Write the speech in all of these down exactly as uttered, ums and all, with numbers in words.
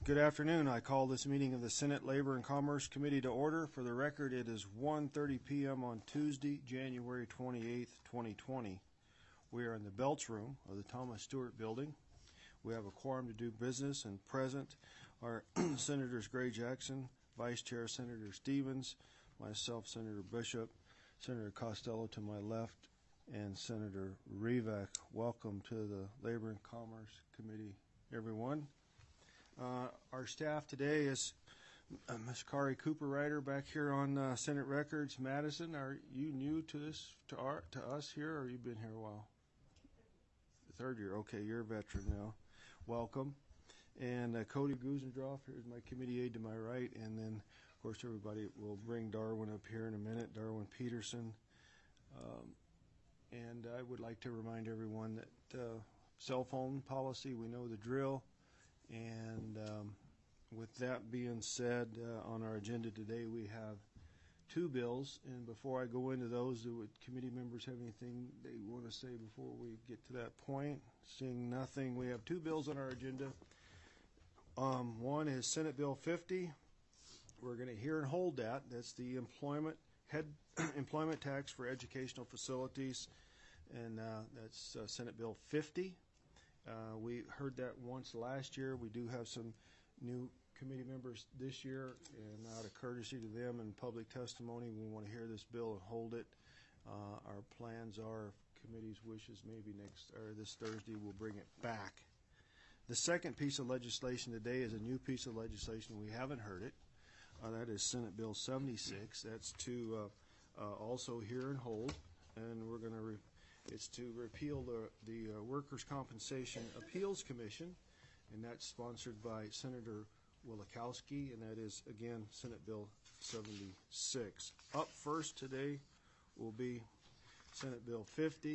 Good afternoon. I call this meeting of the Senate Labor and Commerce Committee to order. For the record, it is one thirty p m on Tuesday, January twenty-eighth, twenty twenty. We are in the Belts Room of the Thomas Stewart Building. We have a quorum to do business, and present are Senators Gray Jackson, Vice Chair Senator Stevens, myself, Senator Bishop, Senator Costello to my left, and Senator Rivak. Welcome to the Labor and Commerce Committee, everyone. Uh, our staff today is uh, Miz Kari Cooper-Ryder back here on uh, Senate Records. Madison, are you new to this, to our, to us here, or you've been here a while? The third year. Okay, you're a veteran now. Welcome. And uh, Cody Guzendorf, here's my committee aide to my right, and then, of course, everybody will bring Darwin up here in a minute, Darwin Peterson. Um, and I would like to remind everyone that uh, cell phone policy, we know the drill. And um, with that being said, uh, on our agenda today we have two bills. And before I go into those, do committee members have anything they want to say before we get to that point? Seeing nothing, we have two bills on our agenda. Um, one is Senate Bill fifty. We're going to hear and hold that. That's the employment head employment tax for educational facilities, and uh, that's uh, Senate Bill fifty. Uh, we heard that once last year. We do have some new committee members this year, and out of courtesy to them and public testimony, we want to hear this bill and hold it. Uh, our plans are, if committee's wishes, maybe next or this Thursday we'll bring it back. The second piece of legislation today is a new piece of legislation. We haven't heard it. Uh, that is Senate Bill seventy-six. That's to uh, uh, also hear and hold, and we're going to. Re- It's to repeal the, the uh, Workers' Compensation Appeals Commission, and that's sponsored by Senator Wielechowski, and that is, again, Senate Bill seventy-six. Up first today will be Senate Bill fifty,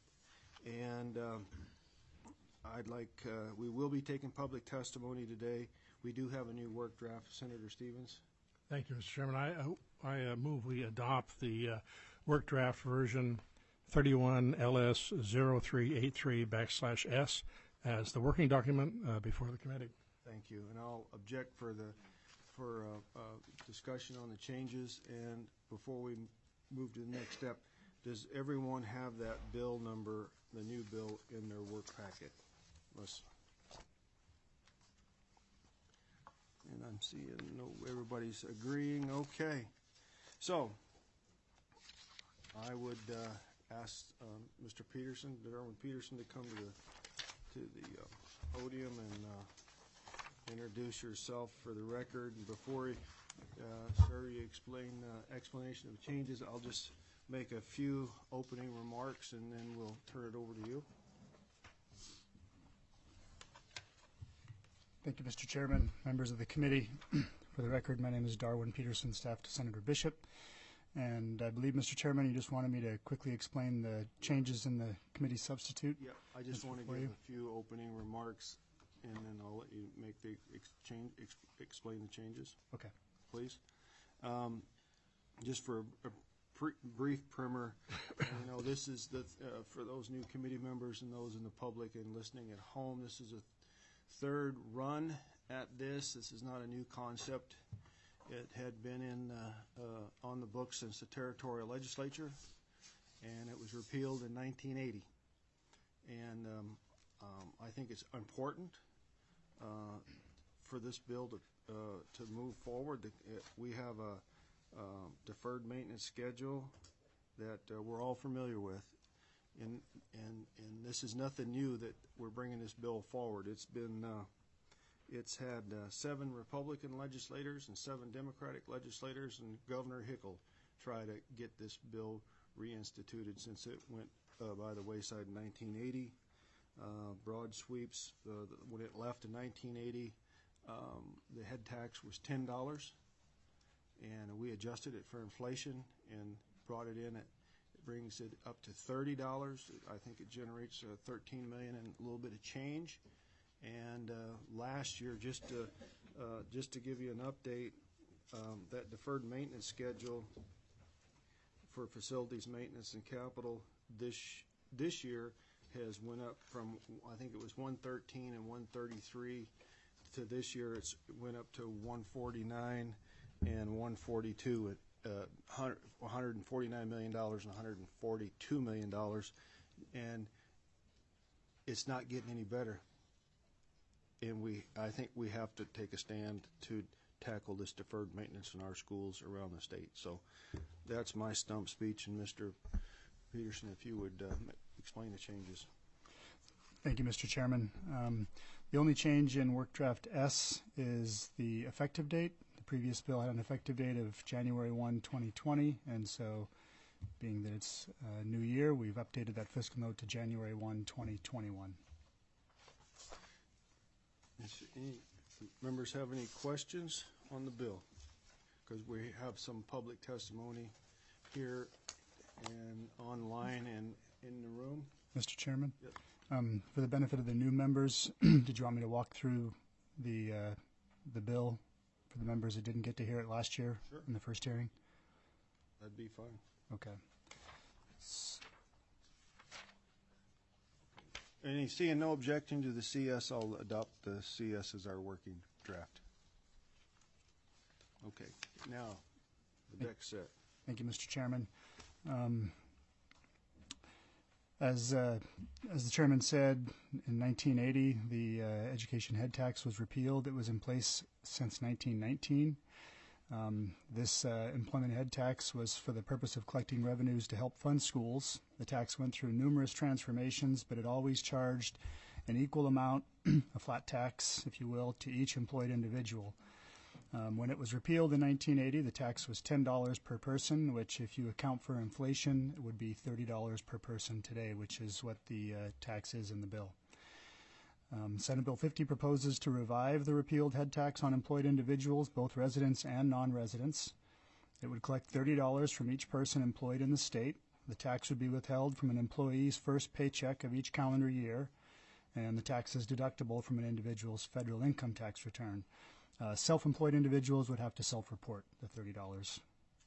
and um, I'd like, uh, we will be taking public testimony today. We do have a new work draft. Senator Stevens. Thank you, Mister Chairman. I, I uh, move we adopt the uh, work draft version thirty-one L S zero three eight three backslash S as the working document uh, before the committee. Thank you, and I'll object for the for uh, uh, discussion on the changes. And before we move to the next step, does everyone have that bill number, the new bill, in their work packet? Let's, and I'm seeing no everybody's agreeing. Okay, so I would. Uh, Ask um, Mister Peterson, Darwin Peterson, to come to the to the uh, podium and uh, introduce yourself for the record. And before, uh, sir, you explain uh, explanation of changes, I'll just make a few opening remarks, and then we'll turn it over to you. Thank you, Mister Chairman, members of the committee. For the record, my name is Darwin Peterson, staff to Senator Bishop. And I believe, Mister Chairman, you just wanted me to quickly explain the changes in the committee substitute. Yeah, I just want to give you. a few opening remarks, and then I'll let you make the exchange, ex- explain the changes. Okay. Please. Um, just for a, a pre- brief primer, you know, this is the uh, for those new committee members and those in the public and listening at home. This is a third run at this. This is not a new concept. It had been in uh, uh, on the books since the territorial legislature, and it was repealed in nineteen eighty. And um, um, I think it's important uh, for this bill to uh, to move forward. The, it, we have a uh, deferred maintenance schedule that uh, we're all familiar with, and and and this is nothing new that we're bringing this bill forward. It's been uh, It's had uh, seven Republican legislators and seven Democratic legislators, and Governor Hickel try to get this bill reinstituted since it went uh, by the wayside in nineteen eighty. Uh, broad sweeps, uh, when it left in nineteen eighty, um, the head tax was ten dollars, and we adjusted it for inflation and brought it in at, it brings it up to thirty dollars. I think it generates uh, thirteen million dollars and a little bit of change. And uh, last year, just to, uh, just to give you an update, um, that deferred maintenance schedule for facilities maintenance and capital this this year has went up from, I think it was one thirteen and one thirty-three to this year, it's, it went up to one forty-nine and one forty-two at, uh, one hundred forty-nine million dollars and one hundred forty-two million dollars. And it's not getting any better. And we, I think we have to take a stand to tackle this deferred maintenance in our schools around the state. So that's my stump speech. And Mister Peterson, if you would uh, explain the changes. Thank you, Mister Chairman. Um, the only change in Work Draft S is the effective date. The previous bill had an effective date of January first, twenty twenty, and so being that it's a new year, we've updated that fiscal note to January first, twenty twenty-one. Does any members have any questions on the bill? Because we have some public testimony here and online and in the room. Mister Chairman? Yep. Um, for the benefit of the new members, did you want me to walk through the uh, the bill for the members that didn't get to hear it last year Sure. in the first hearing? That'd be fine. Okay. Any seeing no objection to the C S, I'll adopt the C S as our working draft. Okay, now the deck's set. Thank you, Mister Chairman. Um, as uh, as the chairman said, in nineteen eighty, the uh, education head tax was repealed. It was in place since nineteen nineteen. Um, this uh, employment head tax was for the purpose of collecting revenues to help fund schools. The tax went through numerous transformations, but it always charged an equal amount, a flat tax, if you will, to each employed individual. Um, when it was repealed in nineteen eighty, the tax was ten dollars per person, which if you account for inflation, it would be thirty dollars per person today, which is what the uh, tax is in the bill. Um, Senate Bill fifty proposes to revive the repealed head tax on employed individuals, both residents and non-residents. It would collect thirty dollars from each person employed in the state. The tax would be withheld from an employee's first paycheck of each calendar year, and the tax is deductible from an individual's federal income tax return. Uh, self-employed individuals would have to self-report the thirty dollars.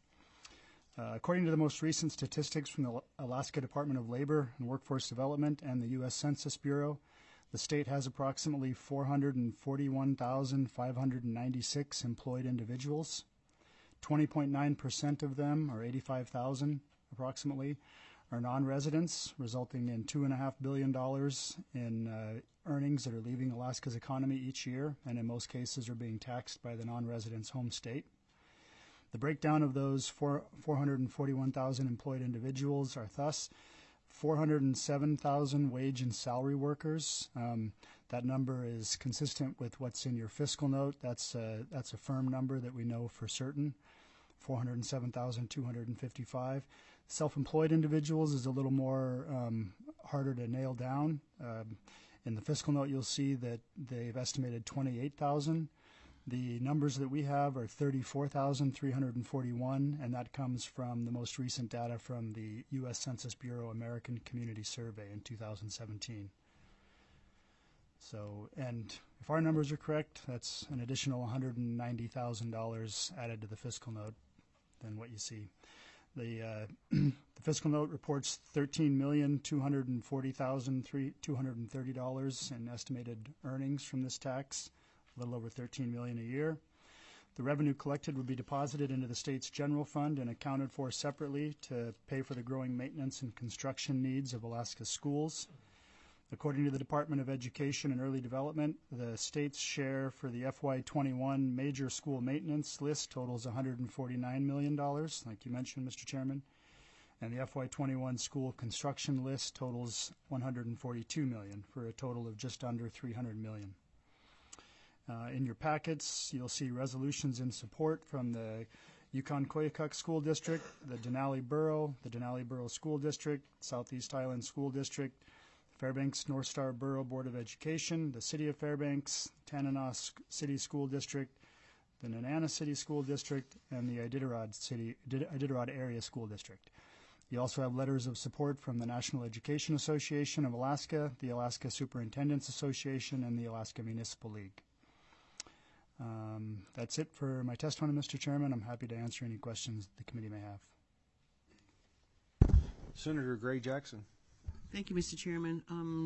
Uh, according to the most recent statistics from the Alaska Department of Labor and Workforce Development and the U S Census Bureau, the state has approximately four hundred forty-one thousand five hundred ninety-six employed individuals. twenty point nine percent of them, or eighty-five thousand approximately, are non-residents, resulting in two point five billion dollars in uh, earnings that are leaving Alaska's economy each year, and in most cases are being taxed by the non-residents' home state. The breakdown of those four, 441,000 employed individuals are thus four hundred seven thousand wage and salary workers. Um, that number is consistent with what's in your fiscal note. That's a, that's a firm number that we know for certain, four hundred seven thousand two hundred fifty-five. Self-employed individuals is a little more um, harder to nail down. Um, in the fiscal note, you'll see that they've estimated twenty-eight thousand. The numbers that we have are thirty-four thousand three hundred forty-one, and that comes from the most recent data from the U S Census Bureau American Community Survey in two thousand seventeen. So, and if our numbers are correct, that's an additional one hundred ninety thousand dollars added to the fiscal note than what you see. The, uh, the fiscal note reports thirteen million two hundred forty thousand two hundred thirty dollars in estimated earnings from this tax, a little over thirteen million dollars a year. The revenue collected would be deposited into the state's general fund and accounted for separately to pay for the growing maintenance and construction needs of Alaska's schools. According to the Department of Education and Early Development, the state's share for the F Y twenty-one major school maintenance list totals one hundred forty-nine million dollars, like you mentioned, Mister Chairman, and the F Y twenty-one school construction list totals one hundred forty-two million dollars, for a total of just under three hundred million dollars. Uh, in your packets, you'll see resolutions in support from the Yukon-Koyukuk School District, the Denali Borough, the Denali Borough School District, Southeast Island School District, Fairbanks North Star Borough Board of Education, the City of Fairbanks, Tanana City School District, the Nenana City School District, and the Iditarod City Iditarod Area School District. You also have letters of support from the National Education Association of Alaska, the Alaska Superintendents Association, and the Alaska Municipal League. Um, that's it for my testimony, Mister Chairman. I'm happy to answer any questions the committee may have. Senator Gray Jackson. Thank you, Mister Chairman. Um,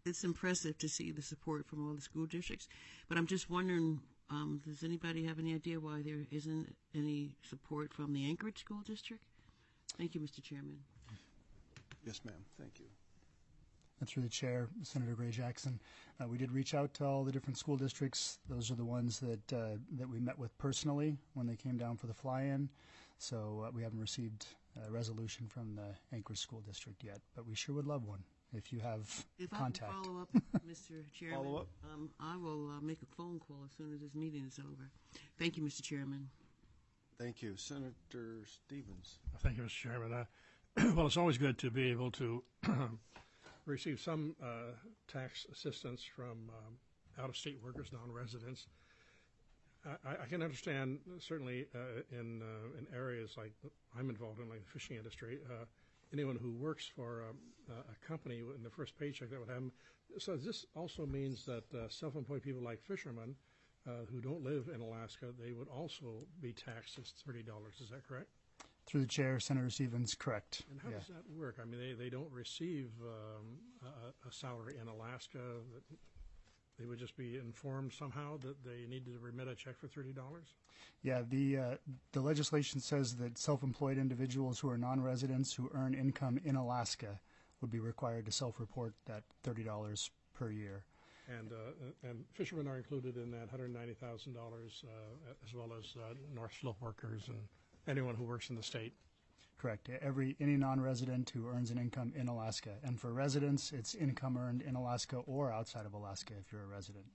it's impressive to see the support from all the school districts. But I'm just wondering, um, does anybody have any idea why there isn't any support from the Anchorage School District? Thank you, Mister Chairman. Yes, ma'am. Thank you. And through the chair, Senator Gray Jackson, uh, we did reach out to all the different school districts. Those are the ones that uh, that we met with personally when they came down for the fly-in. So uh, we haven't received a resolution from the Anchorage School District yet, but we sure would love one if you have If contact. I can follow up, Mister Chairman, Follow up? Um, I will uh, make a phone call as soon as this meeting is over. Thank you, Mister Chairman. Thank you. Senator Stevens. Thank you, Mister Chairman. Uh, well, it's always good to be able to receive some uh, tax assistance from um, out-of-state workers, non-residents. I, I can understand certainly uh, in uh, in areas like I'm involved in, like the fishing industry, uh, anyone who works for um, a company in the first paycheck that would have them. So this also means that uh, self-employed people like fishermen uh, who don't live in Alaska, they would also be taxed as thirty dollars. Is that correct? Through the chair, Senator Stevens, correct. And how Yeah. does that work? I mean, they, they don't receive um, a, a salary in Alaska. That they would just be informed somehow that they need to remit a check for thirty dollars? Yeah, the uh, the legislation says that self-employed individuals who are non-residents who earn income in Alaska would be required to self-report that thirty dollars per year. And uh, and fishermen are included in that one hundred ninety thousand dollars, uh, as well as uh, North Slope workers and anyone who works in the state. Correct. Every any non-resident who earns an income in Alaska, and for residents, it's income earned in Alaska or outside of Alaska if you're a resident.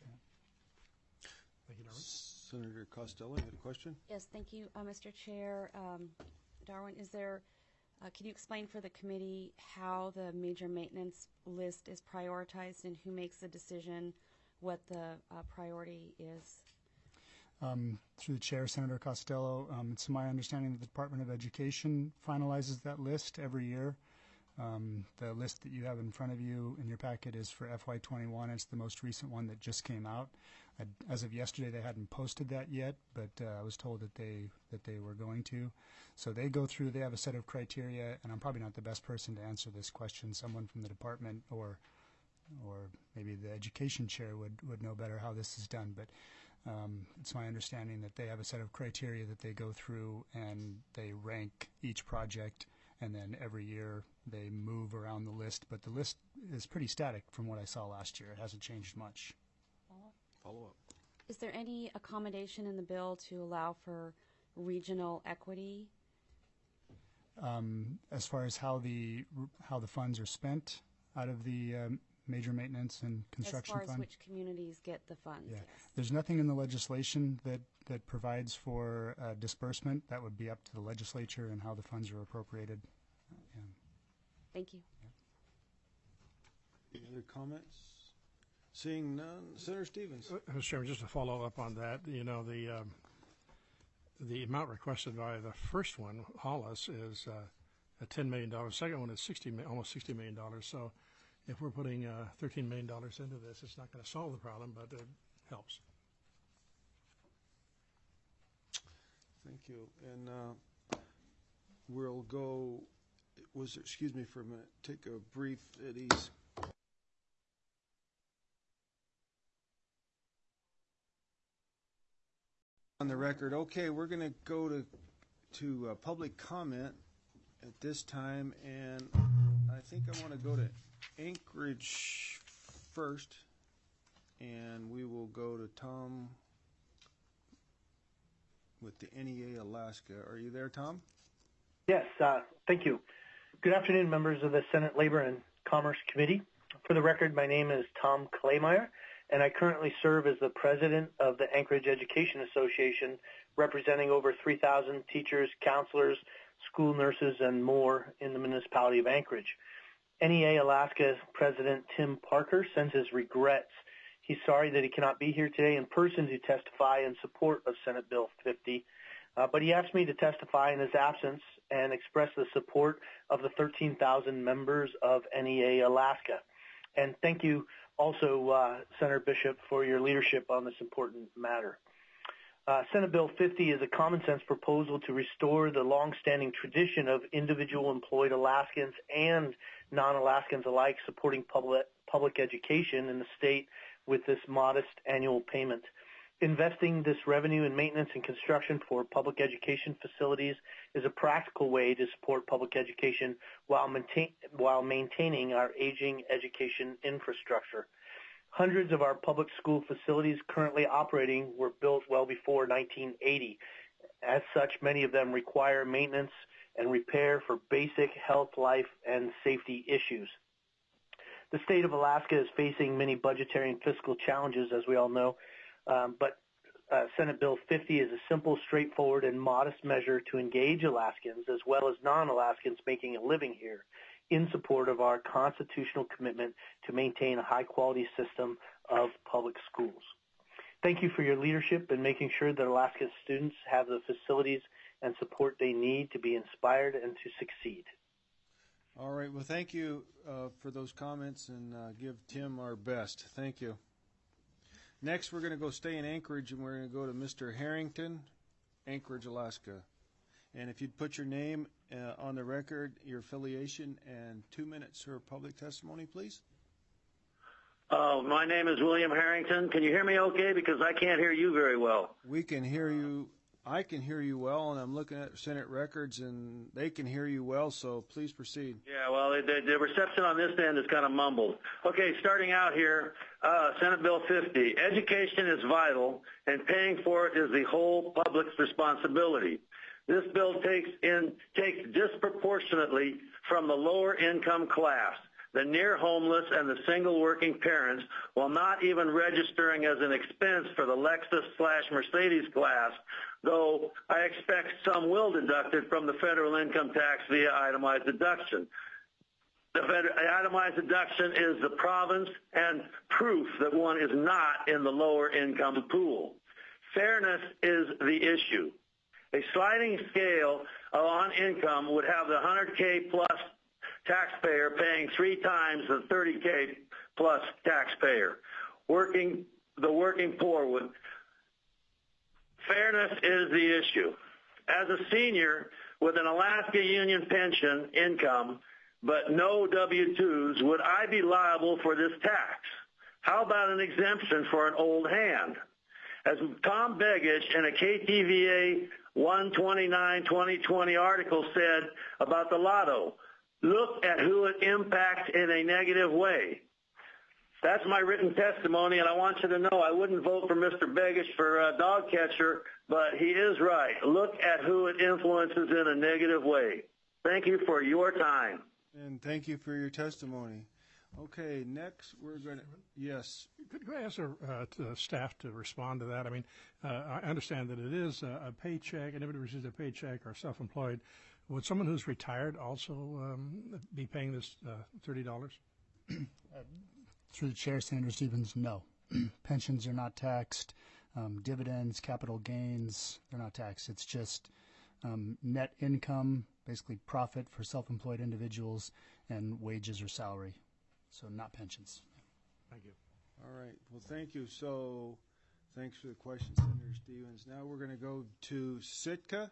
Thank you, Darwin. Senator Costello, you had a question? Yes, thank you, uh, Mister Chair. Um, Darwin, is there, uh, can you explain for the committee how the major maintenance list is prioritized and who makes the decision what the uh, priority is? Um, through the chair, Senator Costello, um, it's my understanding that the Department of Education finalizes that list every year. Um, the list that you have in front of you in your packet is for F Y twenty-one. It's the most recent one that just came out. I, as of yesterday, they hadn't posted that yet, but uh, I was told that they that they were going to. So they go through. They have a set of criteria, and I'm probably not the best person to answer this question. Someone from the department or or maybe the education chair would, would know better how this is done. But um, it's my understanding that they have a set of criteria that they go through, and they rank each project, and then every year they move around the list. But the list is pretty static from what I saw last year. It hasn't changed much. Follow up. Is there any accommodation in the bill to allow for regional equity? Um, as far as how the how the funds are spent out of the um, major maintenance and construction as far fund. as which communities get the funds? Yeah. Yes. There's nothing in the legislation that, that provides for uh, disbursement. That would be up to the legislature and how the funds are appropriated. Uh, yeah. Thank you. Any other comments? Seeing none, Senator Stevens. Uh, Mister Chairman, just to follow up on that, you know, the um, the amount requested by the first one, Hollis, is uh, a ten million dollars. The second one is sixty, almost sixty million dollars. So if we're putting uh, thirteen million dollars into this, it's not going to solve the problem, but it helps. Thank you. And uh, we'll go, was there, excuse me for a minute, take a brief at ease. On the record. Okay, we're going to go to to uh, public comment at this time, and I think I want to go to Anchorage first, and we will go to Tom with the N E A Alaska. Are you there, Tom? Yes, uh, thank you. Good afternoon, members of the Senate Labor and Commerce Committee. For the record, my name is Tom Klaymeyer, and I currently serve as the president of the Anchorage Education Association, representing over three thousand teachers, counselors, school nurses, and more in the municipality of Anchorage. N E A Alaska President Tim Parker sends his regrets. He's sorry that he cannot be here today in person to testify in support of Senate Bill fifty, uh, but he asked me to testify in his absence and express the support of the thirteen thousand members of N E A Alaska. And thank you also, uh, Senator Bishop, for your leadership on this important matter. Uh, Senate Bill fifty is a common-sense proposal to restore the long-standing tradition of individual employed Alaskans and non-Alaskans alike supporting public, public education in the state with this modest annual payment. Investing this revenue in maintenance and construction for public education facilities is a practical way to support public education while, maintain, while maintaining our aging education infrastructure. Hundreds of our public school facilities currently operating were built well before nineteen eighty. As such, many of them require maintenance and repair for basic health, life, and safety issues. The state of Alaska is facing many budgetary and fiscal challenges, as we all know, um, but uh, Senate Bill fifty is a simple, straightforward, and modest measure to engage Alaskans as well as non-Alaskans making a living here in support of our constitutional commitment to maintain a high-quality system of public schools. Thank you for your leadership in making sure that Alaska students have the facilities and support they need to be inspired and to succeed. All right. Well, thank you uh, for those comments, and uh, give Tim our best. Thank you. Next, we're going to go stay in Anchorage, and we're going to go to Mister Harrington, Anchorage, Alaska. And if you'd put your name uh, on the record, your affiliation, and two minutes for public testimony, please. Uh, my name is William Harrington. Can you hear me okay? Because I can't hear you very well. We can hear you. I can hear you well, and I'm looking at Senate records, and they can hear you well, so please proceed. Yeah, well, the, the reception on this end is kind of mumbled. Okay, starting out here, uh, Senate Bill fifty. Education is vital, and paying for it is the whole public's responsibility. This bill takes in takes disproportionately from the lower income class, the near homeless, and the single working parents, while not even registering as an expense for the Lexus slash Mercedes class, though I expect some will deduct it from the federal income tax via itemized deduction. The itemized deduction is the province and proof that one is not in the lower income pool. Fairness is the issue. A sliding scale on income would have the one hundred K plus taxpayer paying three times the thirty K plus taxpayer. Working, the working poor would. Fairness is the issue. As a senior with an Alaska Union pension income but no W two's, would I be liable for this tax? How about an exemption for an old hand? As Tom Begich in a K T V A one twenty-nine twenty twenty article said about the lotto, look at who it impacts in a negative way. That's my written testimony, and I want you to know I wouldn't vote for Mister Begich for uh, dog catcher, but he is right. Look at who it influences in a negative way. Thank you for your time. And thank you for your testimony. Okay, next we're going to, yes. Could, could I ask our uh, to staff to respond to that? I mean, uh, I understand that it is a, a paycheck, and everybody receives a paycheck or self-employed. Would someone who's retired also um, be paying this uh, thirty dollars? uh, through the chair, Senator Stevens, no. Pensions are not taxed. Um, dividends, capital gains, they're not taxed. It's just um, net income, basically profit for self-employed individuals, and wages or salary. So not pensions. Thank you. All right. Well, thank you. So thanks for the question, Senator Stevens. Now we're going to go to Sitka.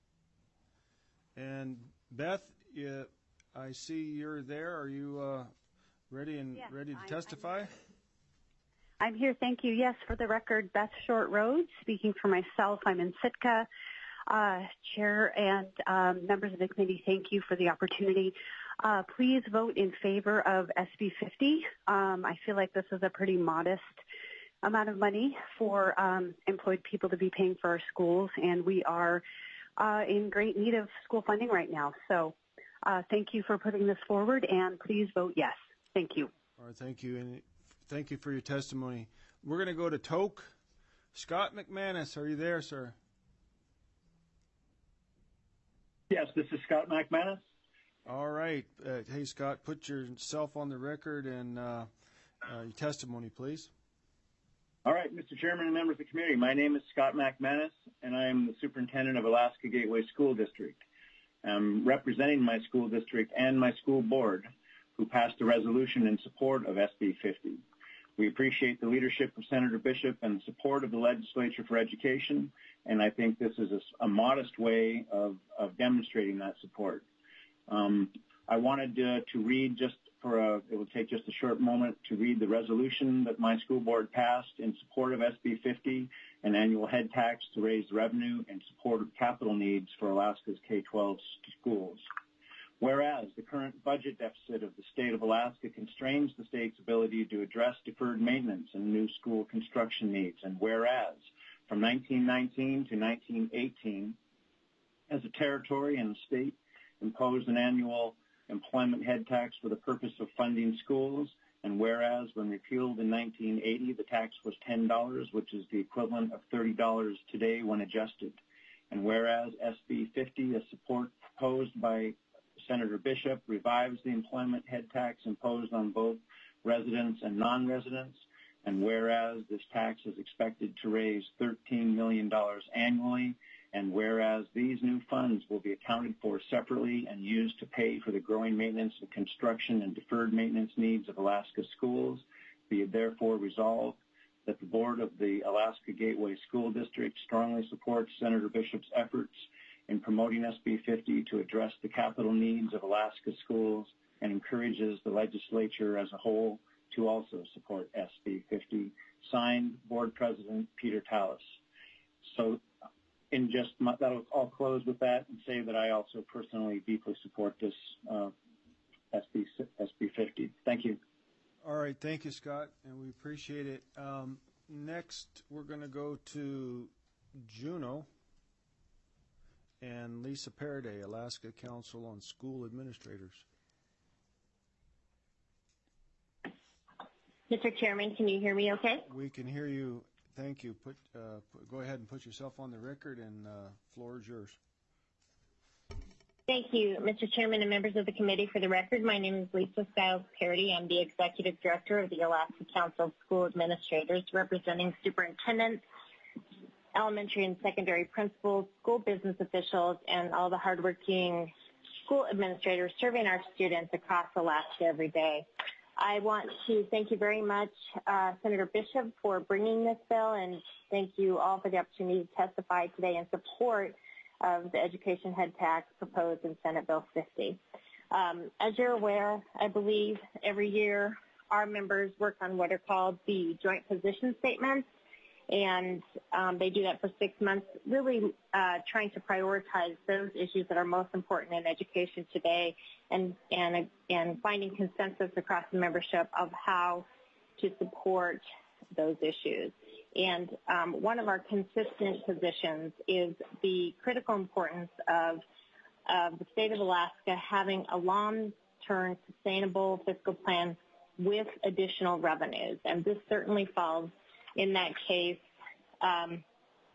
And Beth, you, I see you're there. Are you uh, ready and yes, ready to I'm, testify? I'm, I'm here. Thank you. Yes, for the record, Beth Short Rhodes, speaking for myself. I'm in Sitka. Uh, Chair and um, members of the committee, thank you for the opportunity. Uh, please vote in favor of S B fifty. Um, I feel like this is a pretty modest amount of money for um, employed people to be paying for our schools, and we are uh, in great need of school funding right now. So uh, thank you for putting this forward, and please vote yes. Thank you. All right, thank you, and thank you for your testimony. We're going to go to Tok. Scott McManus, are you there, sir? Yes, this is Scott McManus. All right. Uh, hey, Scott, put yourself on the record and uh, uh, your testimony, please. All right, Mister Chairman and members of the committee, my name is Scott McManus, and I am the superintendent of Alaska Gateway School District. I'm representing my school district and my school board, who passed a resolution in support of S B fifty. We appreciate the leadership of Senator Bishop and the support of the Legislature for Education, and I think this is a, a modest way of, of demonstrating that support. Um, I wanted to, to read just for a, it will take just a short moment to read the resolution that my school board passed in support of S B fifty, an annual head tax to raise revenue in support of capital needs for Alaska's K twelve schools. Whereas the current budget deficit of the state of Alaska constrains the state's ability to address deferred maintenance and new school construction needs, and whereas from nineteen nineteen to nineteen eighteen, as a territory and state imposed an annual employment head tax for the purpose of funding schools, and whereas when repealed in nineteen eighty, the tax was ten dollars, which is the equivalent of thirty dollars today when adjusted, and whereas S B fifty, a support proposed by Senator Bishop, revives the employment head tax imposed on both residents and non-residents, and whereas this tax is expected to raise thirteen million dollars annually, and whereas these new funds will be accounted for separately and used to pay for the growing maintenance and construction and deferred maintenance needs of Alaska schools, be it therefore resolved that the board of the Alaska Gateway School District strongly supports Senator Bishop's efforts in promoting S B fifty to address the capital needs of Alaska schools and encourages the legislature as a whole to also support S B fifty. Signed, Board President Peter Tallis. So in just, my, that'll, I'll close with that and say that I also personally deeply support this uh, S B fifty. Thank you. All right, thank you, Scott, and we appreciate it. Um, next, we're going to go to Juneau and Lisa Paraday, Alaska Council on School Administrators. Mister Chairman, can you hear me okay? We can hear you. Thank you. Put, uh, put, go ahead and put yourself on the record, and uh, floor is yours. Thank you, Mister Chairman and members of the committee. For the record, my name is Lisa Stiles Parody. I'm the Executive Director of the Alaska Council of School Administrators, representing superintendents, elementary and secondary principals, school business officials, and all the hardworking school administrators serving our students across Alaska every day. I want to thank you very much, uh, Senator Bishop, for bringing this bill, and thank you all for the opportunity to testify today in support of the education head tax proposed in Senate Bill fifty. Um, as you're aware, I believe every year our members work on what are called the joint position statements, and um, they do that for six months, really uh, trying to prioritize those issues that are most important in education today, and and and finding consensus across the membership of how to support those issues. And um, one of our consistent positions is the critical importance of, of the state of Alaska having a long-term sustainable fiscal plan with additional revenues. And this certainly falls in that case, um,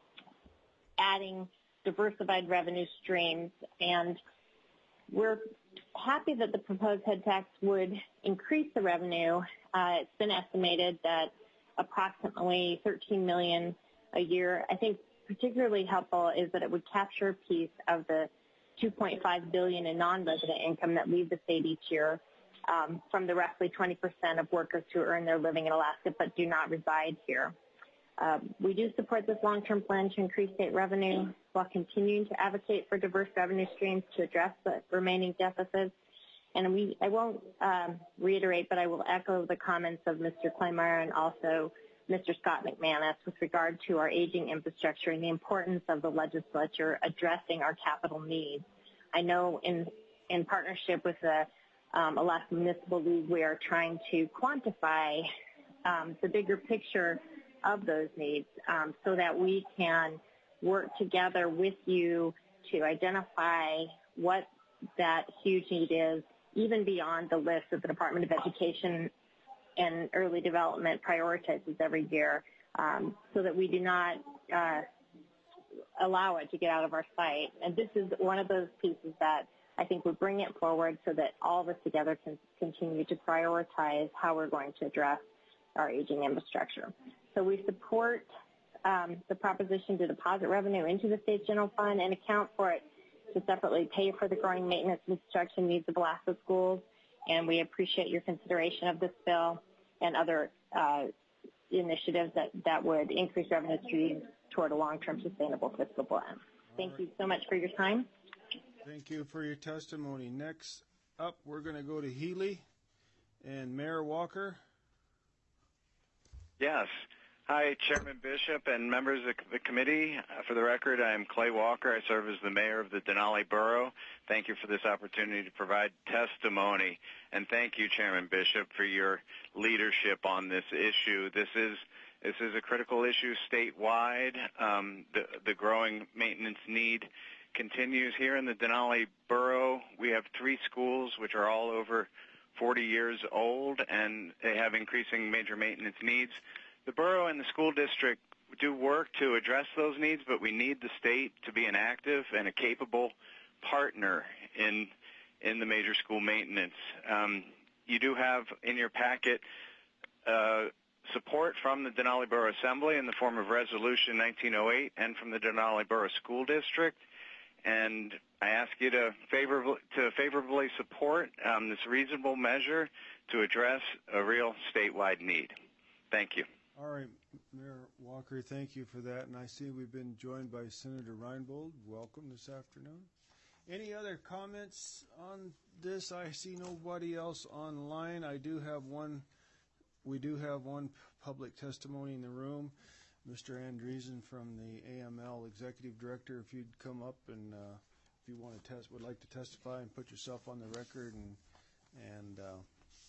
adding diversified revenue streams. And we're happy that the proposed head tax would increase the revenue. Uh, it's been estimated that approximately thirteen million dollars a year. I think particularly helpful is that it would capture a piece of the two point five billion dollars in non-resident income that leave the state each year um, from the roughly twenty percent of workers who earn their living in Alaska but do not reside here. Uh, we do support this long-term plan to increase state revenue while continuing to advocate for diverse revenue streams to address the remaining deficits. And we, I won't um, reiterate, but I will echo the comments of Mister Kleinmeyer and also Mister Scott McManus with regard to our aging infrastructure and the importance of the legislature addressing our capital needs. I know in, in partnership with the um, Alaska Municipal League, we are trying to quantify um, the bigger picture of those needs um, so that we can work together with you to identify what that huge need is, even beyond the list that the Department of Education and Early Development prioritizes every year, um, so that we do not uh, allow it to get out of our sight. And this is one of those pieces that I think would bring it forward so that all of us together can continue to prioritize how we're going to address our aging infrastructure. So we support um, the proposition to deposit revenue into the state general fund and account for it to separately pay for the growing maintenance and construction needs of Alaska schools, and we appreciate your consideration of this bill and other uh, initiatives that, that would increase revenue streams toward a long-term sustainable fiscal plan. All Thank right. you so much for your time. Thank you for your testimony. Next up, we're going to go to Healy And Mayor Walker? Yes. Hi, Chairman Bishop and members of the committee. Uh, for the record, I am Clay Walker. I serve as the mayor of the Denali Borough. Thank you for this opportunity to provide testimony. And thank you, Chairman Bishop, for your leadership on this issue. This is this is a critical issue statewide. Um, the, the growing maintenance need continues here in the Denali Borough. We have three schools which are all over forty years old, and they have increasing major maintenance needs. The borough and the school district do work to address those needs, but we need the state to be an active and a capable partner in in the major school maintenance. Um, you do have in your packet uh, support from the Denali Borough Assembly in the form of Resolution nineteen oh eight and from the Denali Borough School District. And I ask you to favorably, to favorably support um, this reasonable measure to address a real statewide need. Thank you. All right, Mayor Walker, thank you for that. And I see we've been joined by Senator Reinbold. Welcome this afternoon. Any other comments on this? I see nobody else online. I do have one, we do have one public testimony in the room. Mister Andreessen from the A M L Executive Director, if you'd come up and uh, if you want to test, would like to testify and put yourself on the record and and uh,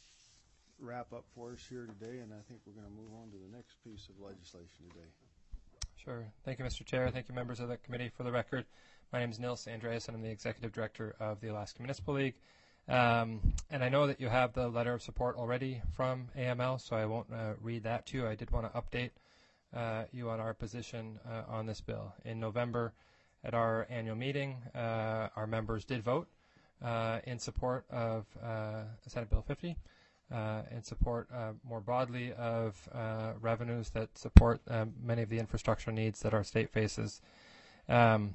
wrap up for us here today, and I think we're going to move on to the next piece of legislation today. Sure. Thank you, Mister Chair. Thank you, members of the committee. For the record, my name is Nils Andreasen. I'm the Executive Director of the Alaska Municipal League. Um, and I know that you have the letter of support already from A M L, so I won't uh, read that to you. I did want to update uh, you on our position uh, on this bill. In November, at our annual meeting, uh, our members did vote uh, in support of uh, Senate Bill fifty. Uh, in support uh, more broadly of uh, revenues that support uh, many of the infrastructure needs that our state faces. Um,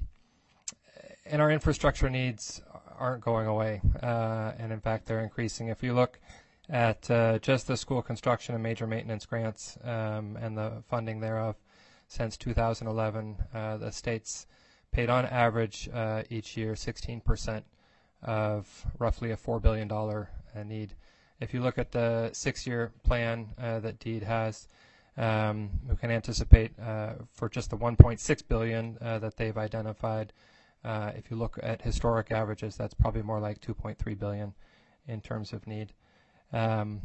and our infrastructure needs aren't going away, uh, and in fact they're increasing. If you look at uh, just the school construction and major maintenance grants um, and the funding thereof, since two thousand eleven, uh, the state's paid on average uh, each year sixteen percent of roughly a four billion dollars uh, need. If you look at the six-year plan uh, that DEED has, um, we can anticipate uh, for just the one point six billion dollars uh, that they've identified. Uh, if you look at historic averages, that's probably more like two point three billion dollars in terms of need. Um,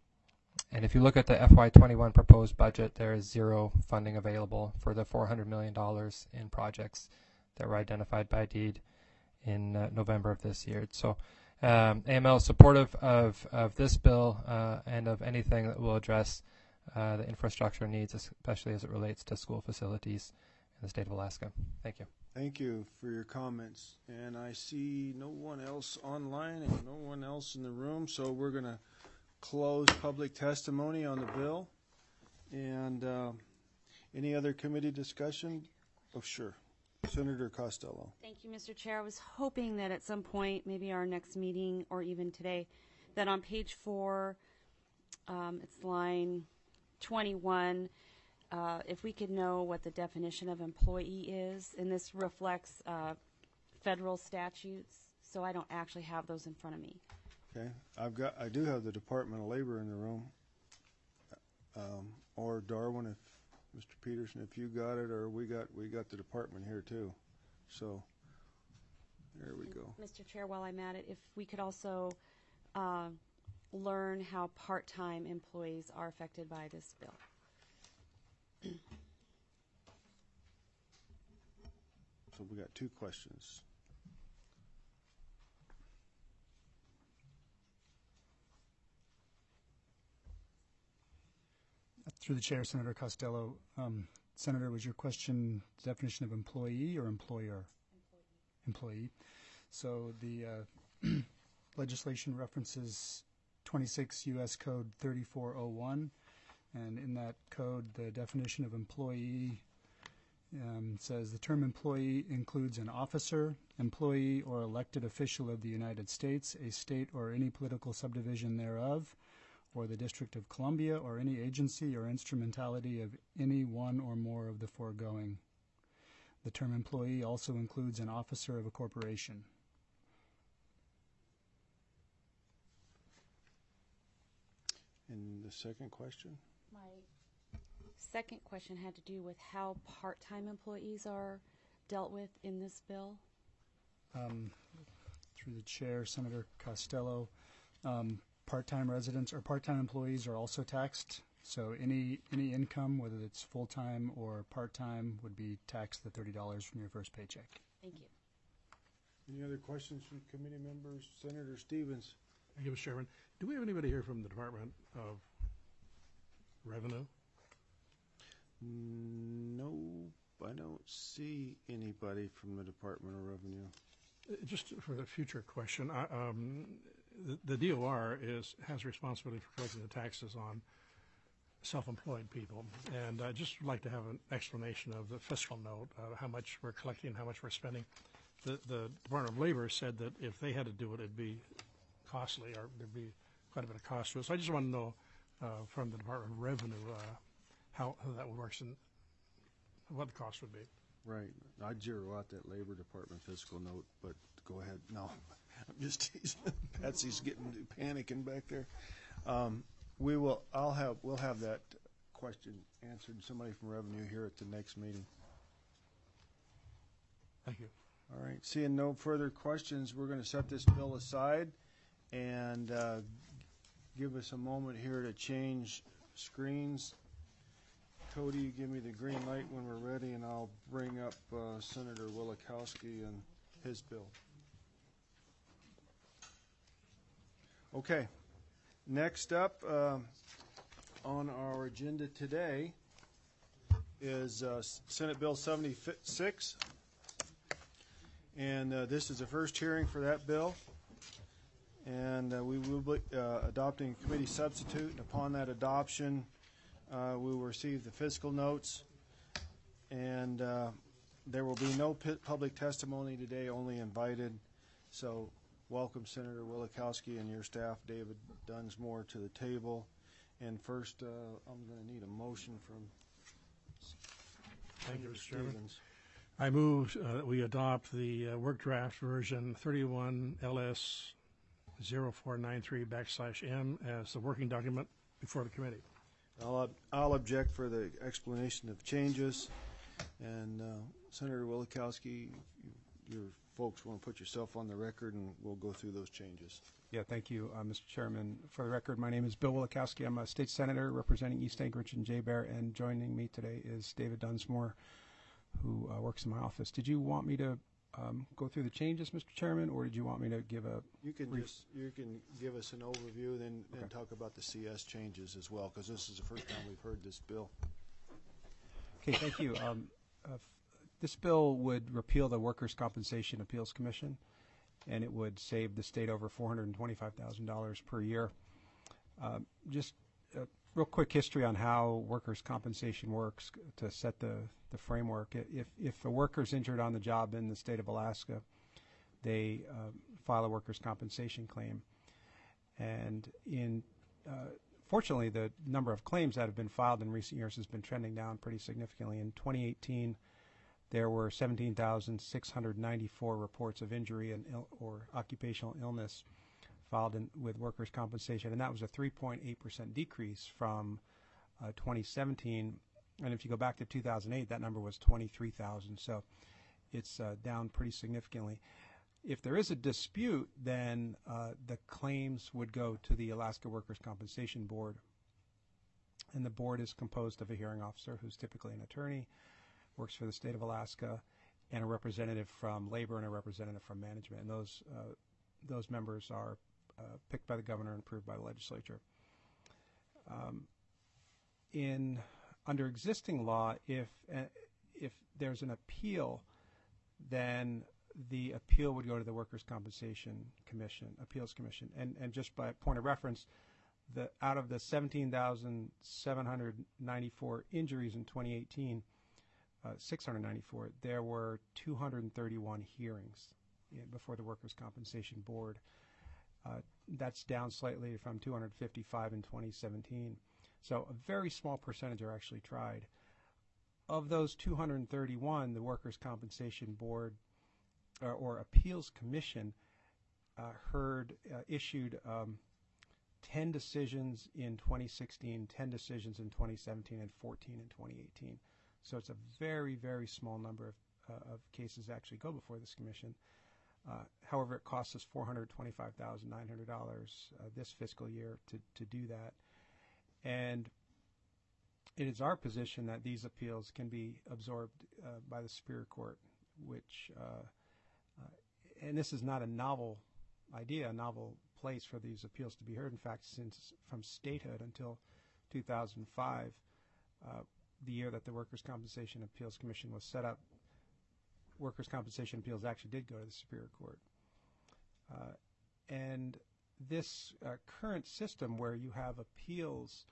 and if you look at the F Y twenty-one proposed budget, there is zero funding available for the four hundred million dollars in projects that were identified by DEED in uh, November of this year. So. Um, A M L is supportive of, of this bill uh, and of anything that will address uh, the infrastructure needs, especially as it relates to school facilities in the state of Alaska. Thank you. Thank you for your comments. And I see no one else online and no one else in the room, so we're going to close public testimony on the bill. And uh, any other committee discussion? Oh, sure. Senator Costello. Thank you, Mister Chair. I was hoping that at some point, maybe our next meeting or even today, that on page four, um, it's line twenty-one, uh, if we could know what the definition of employee is, and this reflects uh, federal statutes, so I don't actually have those in front of me. Okay, I've got. I do have the Department of Labor in the room, um, or Darwin, if Mister Peterson, if you got it, or we got we got the department here too. So there we go. Mister Chair, while I'm at it, if we could also uh, learn how part-time employees are affected by this bill. So we got two questions. Through the chair, Senator Costello. Um, Senator, was your question the definition of employee or employer? Employee. Employee. So the uh, legislation references twenty-six U S Code thirty-four oh one, and in that code, the definition of employee um, says the term employee includes an officer, employee, or elected official of the United States, a state or any political subdivision thereof, or the District of Columbia, or any agency or instrumentality of any one or more of the foregoing. The term employee also includes an officer of a corporation. a second question? My second question had to do with how part-time employees are dealt with in this bill. Um, through the chair, Senator Costello, um, part-time residents or part-time employees are also taxed. So any any income, whether it's full-time or part-time, would be taxed the thirty dollars from your first paycheck. Thank you. Any other questions from committee members? Senator Stevens. Thank you, Mister Chairman. Do we have anybody here from the Department of Revenue? No, I don't see anybody from the Department of Revenue. Uh, Just for the future question, I, um, the, the D O R is has responsibility for collecting the taxes on self-employed people, and I'd just like to have an explanation of the fiscal note, uh, how much we're collecting, how much we're spending. The, the Department of Labor said that if they had to do it, it'd be costly, or there'd be quite a bit of cost to it. So I just want to know uh, from the Department of Revenue uh, how, how that works and what the cost would be. Right. I'd zero out that Labor Department fiscal note, but go ahead. No, I'm just teasing. Patsy's getting panicking back there. Um, we will. I'll have. We'll have that question answered. Somebody from Revenue here at the next meeting. Thank you. All right. Seeing no further questions, we're going to set this bill aside and uh, give us a moment here to change screens. Cody, you give me the green light when we're ready, and I'll bring up uh, Senator Wielechowski and his bill. Okay. Next up uh, on our agenda today is uh, Senate Bill seventy-six, and uh, this is the first hearing for that bill, and uh, we will be uh, adopting committee substitute, and upon that adoption, Uh, we will receive the fiscal notes, and uh, there will be no p- public testimony today, only invited. So welcome Senator Wielechowski and your staff, David Dunsmore, to the table. And first, uh, I'm going to need a motion from Thank you, Senator Mister Chairman. Stevens. I move uh, that we adopt the uh, work draft version thirty-one L S zero four nine three backslash M as the working document before the committee. I'll, ob- I'll object for the explanation of changes. And uh, Senator Wielechowski, you, your folks want to put yourself on the record, and we'll go through those changes. Yeah, thank you, uh, Mister Chairman. For the record, my name is Bill Wielechowski. I'm a state senator representing East Anchorage and J-Bear, and joining me today is David Dunsmore, who uh, works in my office. Did you want me to um, go through the changes, Mister Chairman, or did you want me to give a You can brief- just, you can give us an overview, then, then Okay. talk about the C S changes as well, because this is the first time we've heard this bill. Okay, thank you. Um, uh, f- this bill would repeal the Workers' Compensation Appeals Commission, and it would save the state over four hundred twenty-five thousand dollars per year. Um, just a real quick history on how workers' compensation works to set the, the framework. If, if a worker's injured on the job in the state of Alaska, they uh, file a workers' compensation claim. And in uh, fortunately, the number of claims that have been filed in recent years has been trending down pretty significantly. In twenty eighteen, there were seventeen thousand six hundred ninety-four reports of injury and Ill- or occupational illness filed in, with workers' compensation, and that was a three point eight percent decrease from uh, twenty seventeen. And if you go back to two thousand eight, that number was twenty-three thousand. So it's uh, down pretty significantly. If there is a dispute, then uh, the claims would go to the Alaska Workers' Compensation Board. And the board is composed of a hearing officer who's typically an attorney, works for the state of Alaska, and a representative from labor and a representative from management. And those uh, those members are uh, picked by the governor and approved by the legislature. Um, in under existing law, if uh, if there's an appeal, then the appeal would go to the Workers' Compensation Commission, Appeals Commission. And and just by point of reference, the out of the seventeen thousand seven hundred ninety-four injuries in twenty eighteen, uh, six hundred ninety-four, there were two hundred thirty-one hearings in, before the Workers' Compensation Board. Uh, that's down slightly from two hundred fifty-five in twenty seventeen. So a very small percentage are actually tried. Of those two hundred thirty-one, the Workers' Compensation Board or, or Appeals Commission uh, heard, uh, issued um, ten decisions in twenty sixteen, ten decisions in twenty seventeen, and fourteen in twenty eighteen. So it's a very, very small number of, uh, of cases that actually go before this commission. Uh, however, it costs us four hundred twenty-five thousand nine hundred dollars uh, this fiscal year to, to do that. And it is our position that these appeals can be absorbed uh, by the Superior Court, which, uh, uh, and this is not a novel idea, a novel place for these appeals to be heard. In fact, since from statehood until two thousand five, uh, the year that the Workers' Compensation Appeals Commission was set up, workers' compensation appeals actually did go to the Superior Court. Uh, and this uh, current system where you have appeals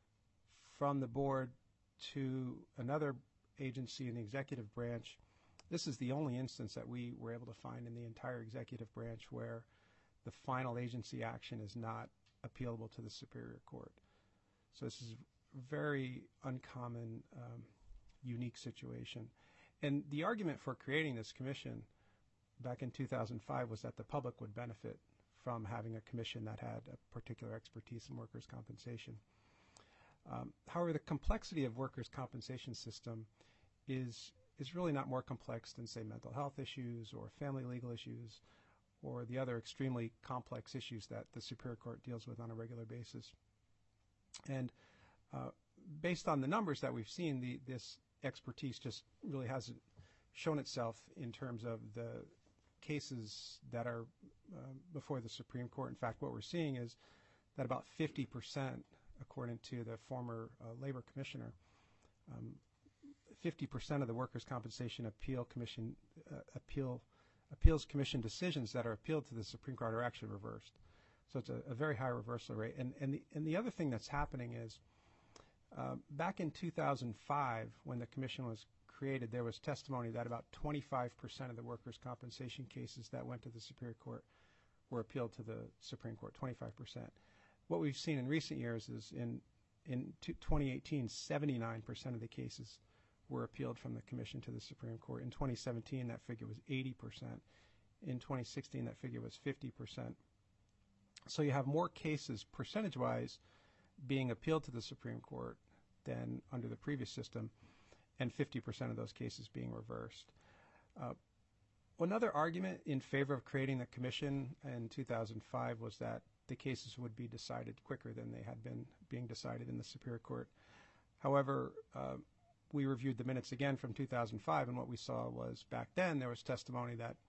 from the board to another agency in the executive branch, this is the only instance that we were able to find in the entire executive branch where the final agency action is not appealable to the Superior Court. So this is a very uncommon, um, unique situation. And the argument for creating this commission back in two thousand five was that the public would benefit from having a commission that had a particular expertise in workers' compensation. Um, however, the complexity of workers' compensation system is is really not more complex than, say, mental health issues or family legal issues or the other extremely complex issues that the Superior Court deals with on a regular basis. And uh, based on the numbers that we've seen, the, this expertise just really hasn't shown itself in terms of the cases that are uh, before the Supreme Court. In fact, what we're seeing is that about fifty percent, according to the former uh, labor commissioner, um, fifty percent of the Workers' Compensation Appeal Commission uh, appeal appeals commission decisions that are appealed to the Supreme Court are actually reversed. So it's a, a very high reversal rate. And and the and the other thing that's happening is uh, back in two thousand five, when the commission was created, there was testimony that about twenty-five percent of the workers' compensation cases that went to the Superior Court were appealed to the Supreme Court, twenty-five percent. What we've seen in recent years is in in twenty eighteen, seventy-nine percent of the cases were appealed from the Commission to the Supreme Court. In twenty seventeen, that figure was eighty percent. In twenty sixteen, that figure was fifty percent. So you have more cases, percentage-wise, being appealed to the Supreme Court than under the previous system, and fifty percent of those cases being reversed. Uh, another argument in favor of creating the Commission in two thousand five was that the cases would be decided quicker than they had been being decided in the Superior Court. However, uh, we reviewed the minutes again from two thousand five, and what we saw was back then there was testimony that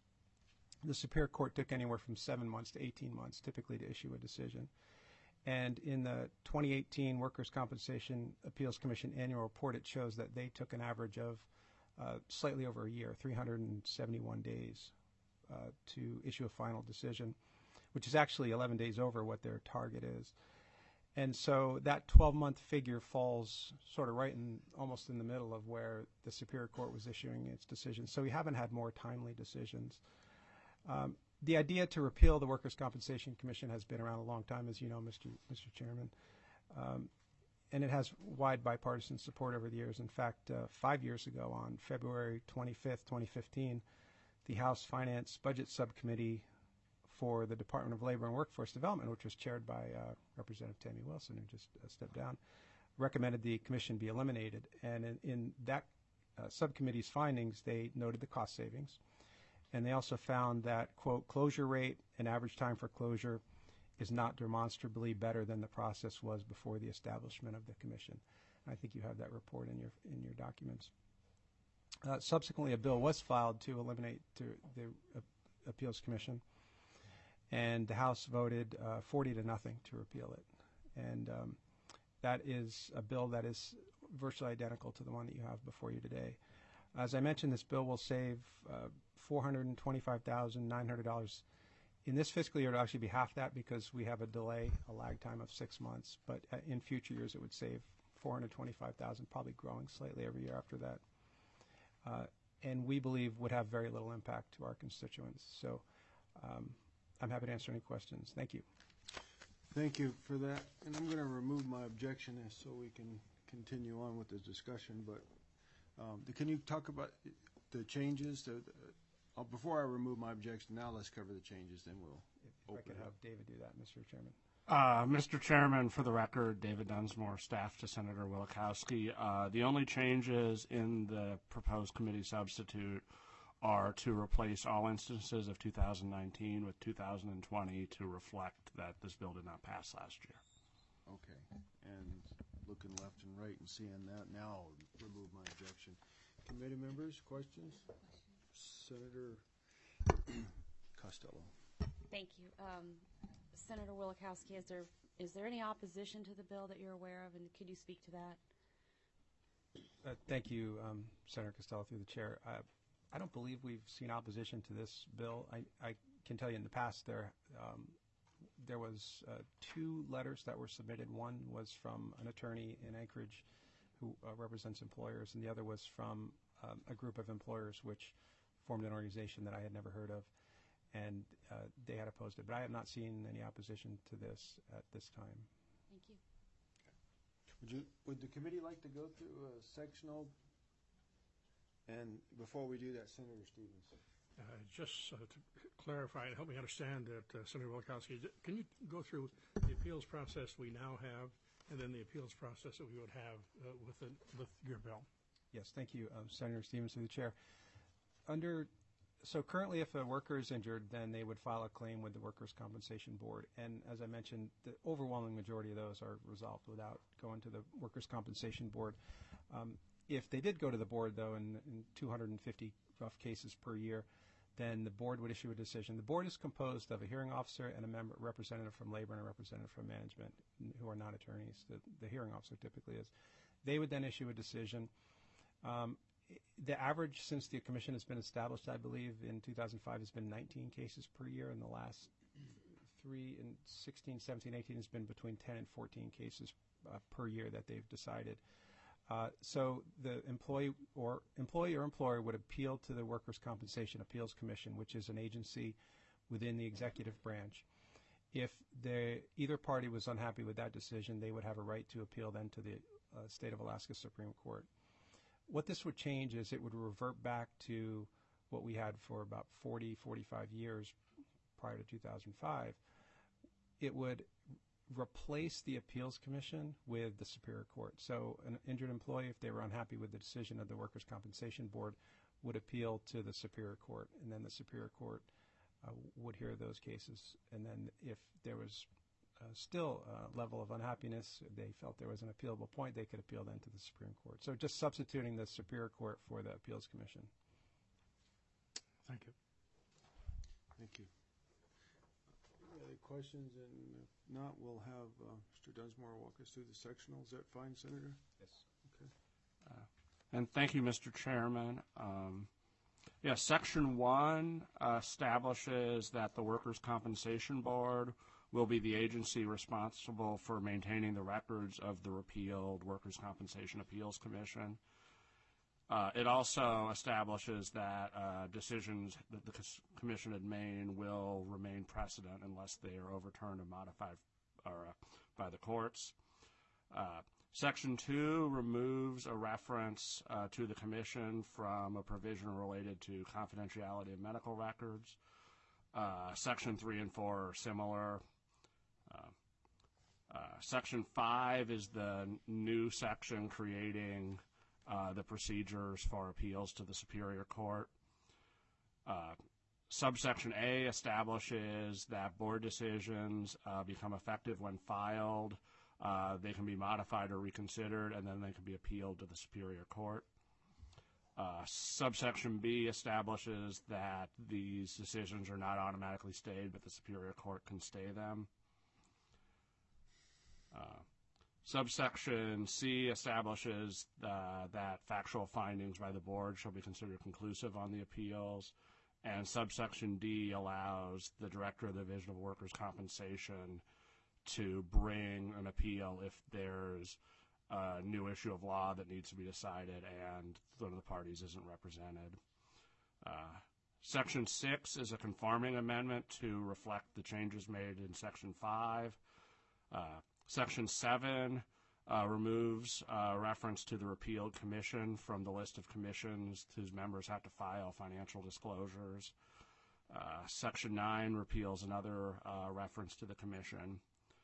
the Superior Court took anywhere from seven months to eighteen months typically to issue a decision. And in the twenty eighteen Workers' Compensation Appeals Commission annual report, it shows that they took an average of uh, slightly over a year, three hundred seventy-one days, uh, to issue a final decision, which is actually eleven days over what their target is. And so that twelve-month figure falls sort of right in, almost in the middle of where the Superior Court was issuing its decision. So we haven't had more timely decisions. Um, the idea to repeal the Workers' Compensation Commission has been around a long time, as you know, Mister Mister Chairman. Um, and it has wide bipartisan support over the years. In fact, uh, five years ago, on February twenty-fifth, twenty fifteen, the House Finance Budget Subcommittee for the Department of Labor and Workforce Development, which was chaired by uh, Representative Tammy Wilson, who just uh, stepped down, recommended the commission be eliminated. And in, in that uh, subcommittee's findings, they noted the cost savings. And they also found that, quote, closure rate and average time for closure is not demonstrably better than the process was before the establishment of the commission. I think you have that report in your in your documents. Uh, subsequently, a bill was filed to eliminate to the uh, Appeals Commission, and the House voted uh, forty to nothing to repeal it. And um, that is a bill that is virtually identical to the one that you have before you today. As I mentioned, this bill will save uh, four hundred twenty-five thousand nine hundred dollars. In this fiscal year, it will actually be half that because we have a delay, a lag time of six months. But uh, in future years, it would save four hundred twenty-five thousand dollars, probably growing slightly every year after that. Uh, and we believe would have very little impact to our constituents. So um, I'm happy to answer any questions. Thank you. Thank you for that. And I'm going to remove my objection so we can continue on with the discussion. But um, can you talk about the changes? To, uh, before I remove my objection, now let's cover the changes, then we'll If, if I open could it have up. David do that, Mister Chairman. Uh, Mister Chairman, for the record, David Dunsmore, staff to Senator Wielechowski. Uh, the only changes in the proposed committee substitute are to replace all instances of two thousand nineteen with two thousand twenty to reflect that this bill did not pass last year. Okay. And looking left and right and seeing that, now I'll remove my objection. Committee members, questions? Senator Costello. Thank you. Um, Senator Wielechowski, is there is there any opposition to the bill that you're aware of, and could you speak to that? Uh, thank you, um, Senator Costello, through the chair. I, I don't believe we've seen opposition to this bill. I, I can tell you in the past there um, there was uh, two letters that were submitted. One was from an attorney in Anchorage who uh, represents employers, and the other was from um, a group of employers which formed an organization that I had never heard of, and uh, they had opposed it. But I have not seen any opposition to this at this time. Thank you. Would you, would the committee like to go through a sectional? And before we do that, Senator Stevens. Uh, just uh, to clarify and help me understand that, uh, Senator Wielechowski, can you go through the appeals process we now have and then the appeals process that we would have uh, with, the, with your bill? Yes, thank you, um, Senator Stevens, through the chair. Under So currently, if a worker is injured, then they would file a claim with the Workers' Compensation Board. And as I mentioned, the overwhelming majority of those are resolved without going to the Workers' Compensation Board. Um, if they did go to the board, though, in, in two hundred fifty rough cases per year, then the board would issue a decision. The board is composed of a hearing officer and a member representative from labor and a representative from management, who are not attorneys. The, the hearing officer typically is. They would then issue a decision. Um, The average since the commission has been established, I believe, in two thousand five has been nineteen cases per year. In the last three, in sixteen, seventeen, eighteen has been between ten and fourteen cases uh, per year that they've decided. Uh, so the employee or employee or employer would appeal to the Workers' Compensation Appeals Commission, which is an agency within the executive branch. If the, either party was unhappy with that decision, they would have a right to appeal then to the uh, State of Alaska Supreme Court. What this would change is it would revert back to what we had for about forty, forty-five years prior to two thousand five. It would replace the Appeals Commission with the Superior Court. So an injured employee, if they were unhappy with the decision of the Workers' Compensation Board, would appeal to the Superior Court, and then the Superior Court uh, would hear those cases. And then if there was Uh, still a uh, level of unhappiness, they felt there was an appealable point, they could appeal then to the Supreme Court. So just substituting the Superior Court for the Appeals Commission. Thank you. Thank you. Any other questions? And if not, we'll have uh, Mister Dunsmore walk us through the sectional. Is that fine, Senator? Yes. Okay. Uh, and thank you, Mister Chairman. Um, yeah, Section one uh, establishes that the Workers' Compensation Board will be the agency responsible for maintaining the records of the repealed Workers' Compensation Appeals Commission. Uh, it also establishes that uh, decisions that the commission had made will remain precedent unless they are overturned or modified or, uh, by the courts. Uh, Section two removes a reference uh, to the commission from a provision related to confidentiality of medical records. Uh, Section three and four are similar. Uh, uh, section five is the n- new section creating uh, the procedures for appeals to the Superior Court. Uh, subsection A establishes that board decisions uh, become effective when filed. Uh, they can be modified or reconsidered, and then they can be appealed to the Superior Court. Uh, subsection B establishes that these decisions are not automatically stayed, but the Superior Court can stay them. Uh, subsection C establishes uh, that factual findings by the board shall be considered conclusive on the appeals, and subsection D allows the Director of the Division of Workers' Compensation to bring an appeal if there's a new issue of law that needs to be decided and one of the parties isn't represented. Uh, section six is a conforming amendment to reflect the changes made in Section five. Uh, Section seven uh, removes uh, reference to the repealed commission from the list of commissions whose members have to file financial disclosures. Uh, Section nine repeals another uh, reference to the commission.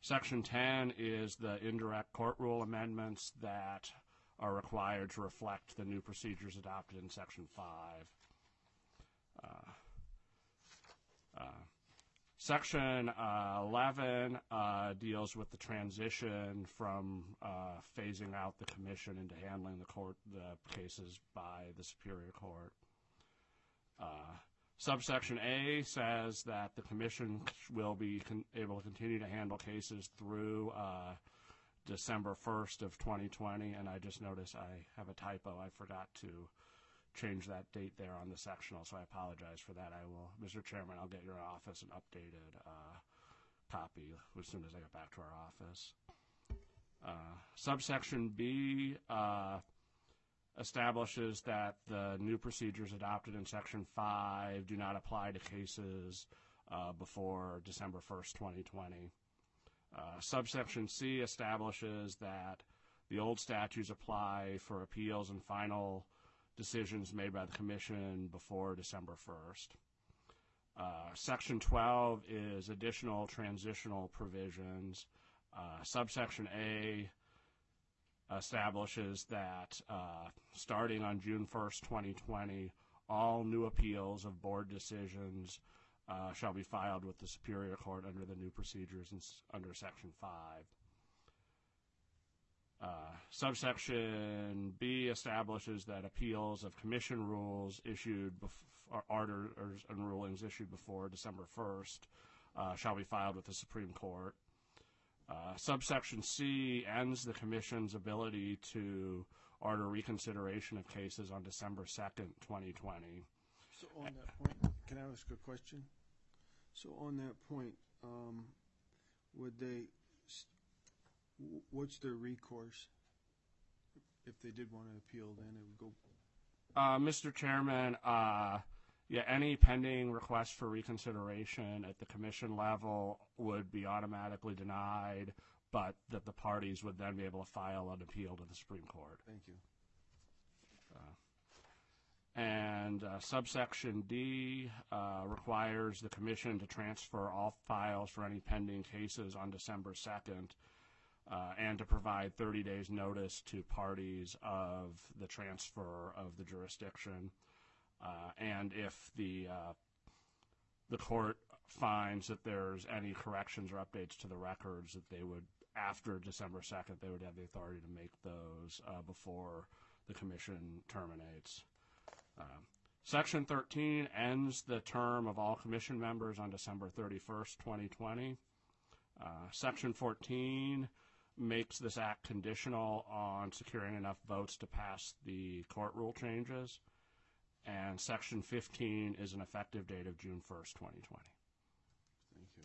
Section ten is the indirect court rule amendments that are required to reflect the new procedures adopted in Section five. Uh, uh, Section uh, eleven uh, deals with the transition from uh, phasing out the commission into handling the court the cases by the Superior Court. Uh, subsection A says that the commission will be con- able to continue to handle cases through uh, December first of twenty twenty, and I just noticed I have a typo. I forgot to change that date there on the sectional, so I apologize for that. I will, Mister Chairman, I'll get your office an updated uh, copy as soon as I get back to our office. Uh, subsection B uh, establishes that the new procedures adopted in Section five do not apply to cases uh, before December first, twenty twenty. Uh, subsection C establishes that the old statutes apply for appeals and final decisions made by the Commission before December first. Uh, Section twelve is additional transitional provisions. Uh, subsection A establishes that uh, starting on June first, twenty twenty, all new appeals of board decisions uh, shall be filed with the Superior Court under the new procedures in, under Section five. Uh, subsection B establishes that appeals of commission rules issued, bef- or orders and rulings issued before December first uh, shall be filed with the Supreme Court. Uh, subsection C ends the commission's ability to order reconsideration of cases on December second, twenty twenty. So on that point, can I ask a question? So on that point, um, would they, st- what's their recourse? If they did want to appeal, then it would go. Uh, Mister Chairman, uh, yeah, any pending request for reconsideration at the commission level would be automatically denied, but that the parties would then be able to file an appeal to the Supreme Court. Thank you. Uh, and uh, subsection D uh, requires the commission to transfer all files for any pending cases on December second. Uh, and to provide thirty days notice to parties of the transfer of the jurisdiction. Uh, and if the uh, the court finds that there's any corrections or updates to the records, that they would, after December second, they would have the authority to make those uh, before the commission terminates. Uh, Section thirteen ends the term of all commission members on December thirty-first, twenty twenty. Uh, Section fourteen makes this act conditional on securing enough votes to pass the court rule changes. And Section fifteen is an effective date of June first, twenty twenty. Thank you.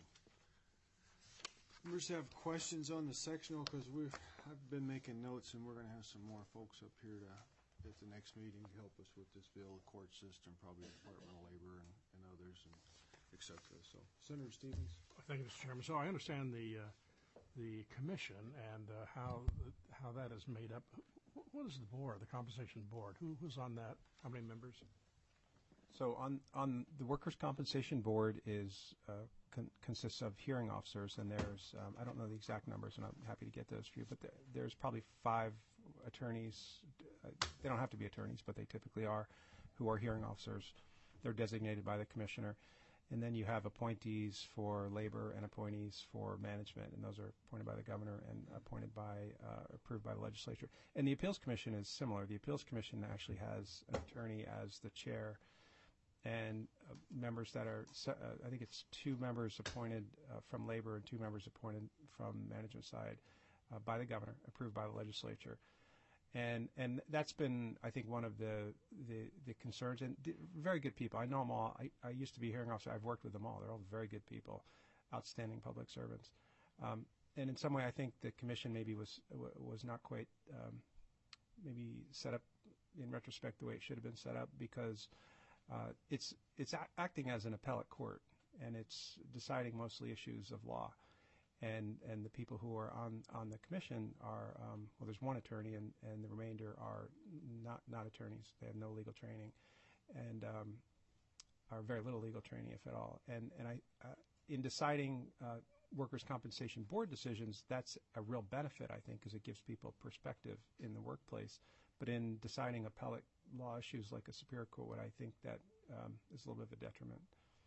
Members have questions on the sectional, because we've I've been making notes, and we're going to have some more folks up here to, at the next meeting to help us with this bill, the court system, probably the Department of Labor and, and others, and et cetera. So, Senator Stevens. Thank you, Mister Chairman. So I understand the uh, the commission and uh, how how that is made up. What is the board, the compensation board? Who who's on that? How many members? So on on the workers' compensation board is uh, con- consists of hearing officers, and there's um, I don't know the exact numbers, and I'm happy to get those for you. But there, there's probably five attorneys. Uh, they don't have to be attorneys, but they typically are, who are hearing officers. They're designated by the commissioner. And then you have appointees for labor and appointees for management, and those are appointed by the governor and appointed by, uh, approved by the legislature. And the Appeals Commission is similar. The Appeals Commission actually has an attorney as the chair, and uh, members that are, uh, I think it's two members appointed uh, from labor and two members appointed from management side uh, by the governor, approved by the legislature. And and that's been, I think, one of the the, the concerns. And d- very good people. I know them all. I, I used to be a hearing officer. I've worked with them all. They're all very good people, outstanding public servants. Um, and in some way, I think the commission maybe was was not quite um, maybe set up in retrospect the way it should have been set up, because uh, it's it's a- acting as an appellate court, and it's deciding mostly issues of law. And and the people who are on, on the commission are, um, well, there's one attorney, and, and the remainder are not, not attorneys. They have no legal training, and um, are very little legal training, if at all. And and I, uh, in deciding uh, workers' compensation board decisions, that's a real benefit, I think, because it gives people perspective in the workplace. But in deciding appellate law issues like a Superior Court, I think that um, is a little bit of a detriment.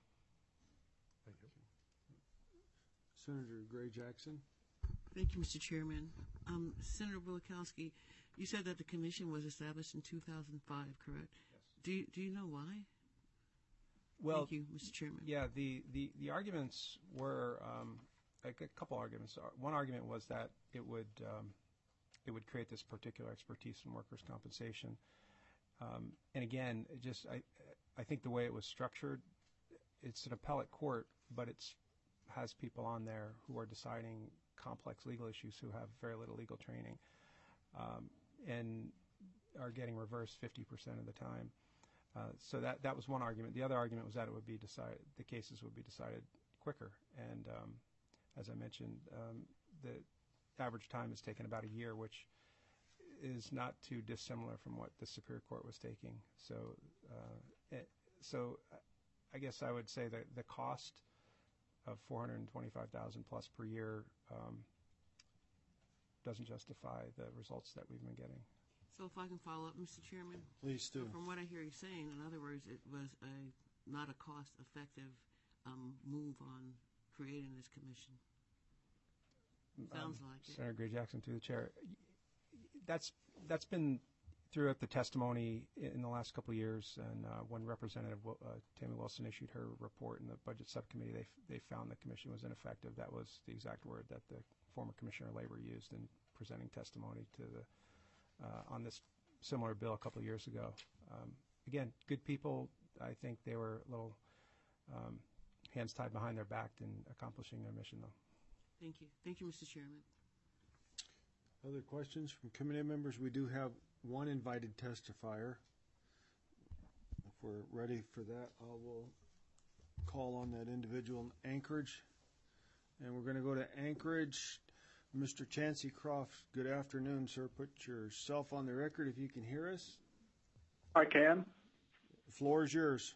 Thank you. Senator Gray Jackson. Thank you, Mister Chairman. Um, Senator Wielechowski, you said that the commission was established in two thousand five, correct? Yes. Do you, do you know why? Well, Thank you, Mister Chairman. Yeah, the, the, the arguments were um, like a couple arguments. One argument was that it would um, it would create this particular expertise in workers' compensation. Um, and again, it just I I think the way it was structured, it's an appellate court, but it's has people on there who are deciding complex legal issues who have very little legal training, um, and are getting reversed fifty percent of the time. Uh, so that that was one argument. The other argument was that it would be decided, the cases would be decided quicker. And um, as I mentioned, um, the average time has taken about a year, which is not too dissimilar from what the Superior Court was taking. So, uh, it, so I guess I would say that the cost of four hundred twenty-five thousand dollars plus per year um, doesn't justify the results that we've been getting. So if I can follow up, Mister Chairman? Please do. So from what I hear you saying, in other words, it was a not a cost-effective um, move on creating this commission. Sounds um, like it. Senator Gray Jackson, through the chair. That's that's been throughout the testimony in the last couple of years, and uh, when Representative uh, Tammy Wilson issued her report in the Budget Subcommittee, they f- they found the commission was ineffective. That was the exact word that the former Commissioner of Labor used in presenting testimony to the uh, on this similar bill a couple of years ago. Um, again, good people. I think they were a little um, hands tied behind their back in accomplishing their mission, though. Thank you. Thank you, Mister Chairman. Other questions from committee members? We do have one invited testifier. If we're ready for that, I will call on that individual in Anchorage. And we're going to go to Anchorage. Mister Chancey Croft, good afternoon, sir. Put yourself on the record if you can hear us. I can. The floor is yours.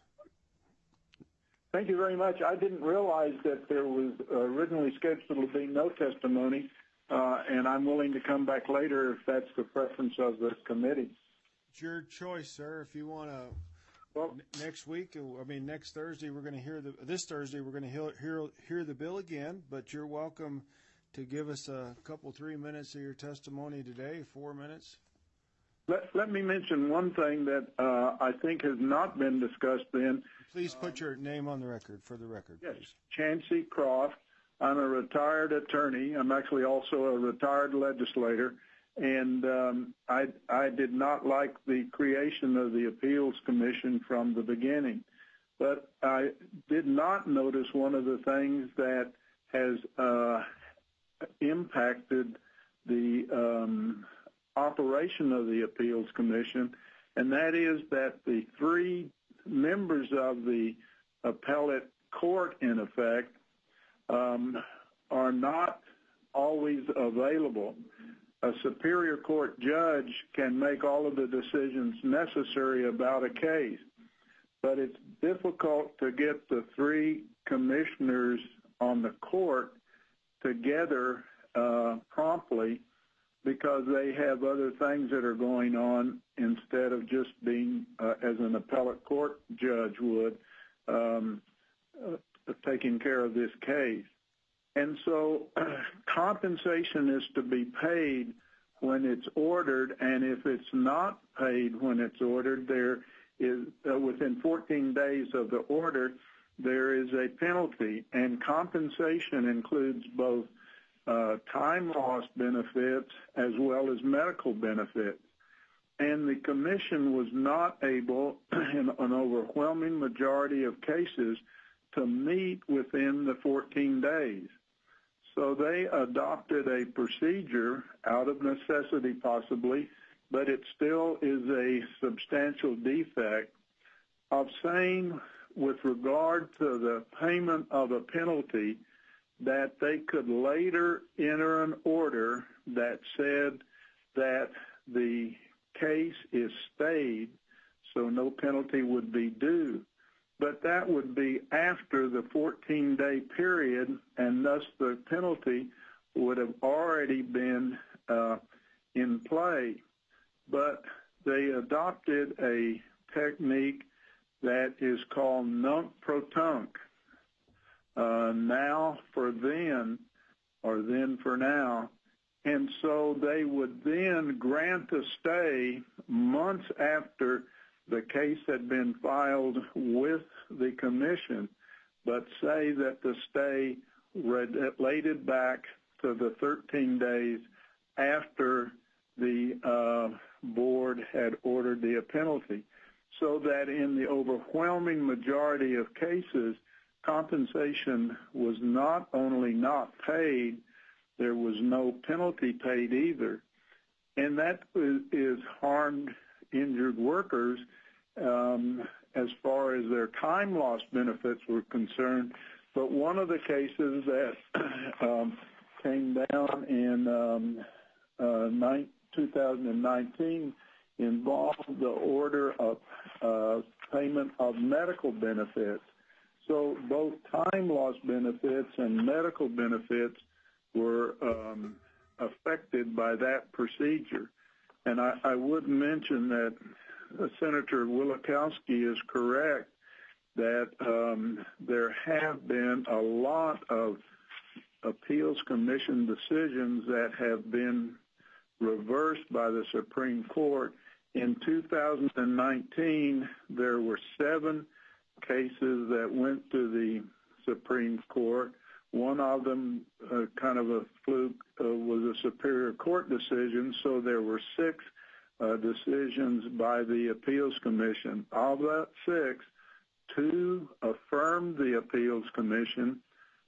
Thank you very much. I didn't realize that there was originally scheduled to be no testimony, uh, and I'm willing to come back later if that's the preference of the committee. It's your choice, sir. If you want to, well, n- next week, I mean next Thursday, we're going to hear the. This Thursday, we're going to hear, hear hear the bill again. But you're welcome to give us a couple, three minutes of your testimony today. Four minutes. Let, let me mention one thing that uh, I think has not been discussed then. Please put your name on the record, for the record, yes, please. Chancey Croft. I'm a retired attorney. I'm actually also a retired legislator. And um, I, I did not like the creation of the Appeals Commission from the beginning. But I did not notice one of the things that has uh, impacted the um, operation of the Appeals Commission, and that is that the three members of the appellate court, in effect, um, are not always available. A Superior Court judge can make all of the decisions necessary about a case, but it's difficult to get the three commissioners on the court together uh, promptly because they have other things that are going on instead of just being, uh, as an appellate court judge would, um, uh, taking care of this case. And so uh, compensation is to be paid when it's ordered, and if it's not paid when it's ordered, there is, uh, within fourteen days of the order, there is a penalty, and compensation includes both uh, time loss benefits as well as medical benefits. And the commission was not able, in an overwhelming majority of cases, to meet within the fourteen days. So they adopted a procedure out of necessity possibly, but it still is a substantial defect of saying with regard to the payment of a penalty that they could later enter an order that said that the case is stayed so no penalty would be due. but that would be after the fourteen-day period, and thus the penalty would have already been uh, in play. But they adopted a technique that is called nunc-pro-tunc, uh, now for then, or then for now. And so they would then grant a stay months after the case had been filed with the commission, but say that the stay related back to the thirteen days after the uh, board had ordered the penalty, so that in the overwhelming majority of cases, compensation was not only not paid, there was no penalty paid either. And that is harmed injured workers um, as far as their time loss benefits were concerned. But one of the cases that um, came down in um, uh, nine, two thousand nineteen involved the order of uh, payment of medical benefits. So both time loss benefits and medical benefits were um, affected by that procedure. And I, I would mention that uh, Senator Wielechowski is correct that um, there have been a lot of appeals commission decisions that have been reversed by the Supreme Court. In two thousand nineteen, there were seven cases that went to the Supreme Court. One of them, uh, kind of a fluke, uh, was a Superior Court decision, so there were six uh, decisions by the Appeals Commission. Of that six, two affirmed the Appeals Commission,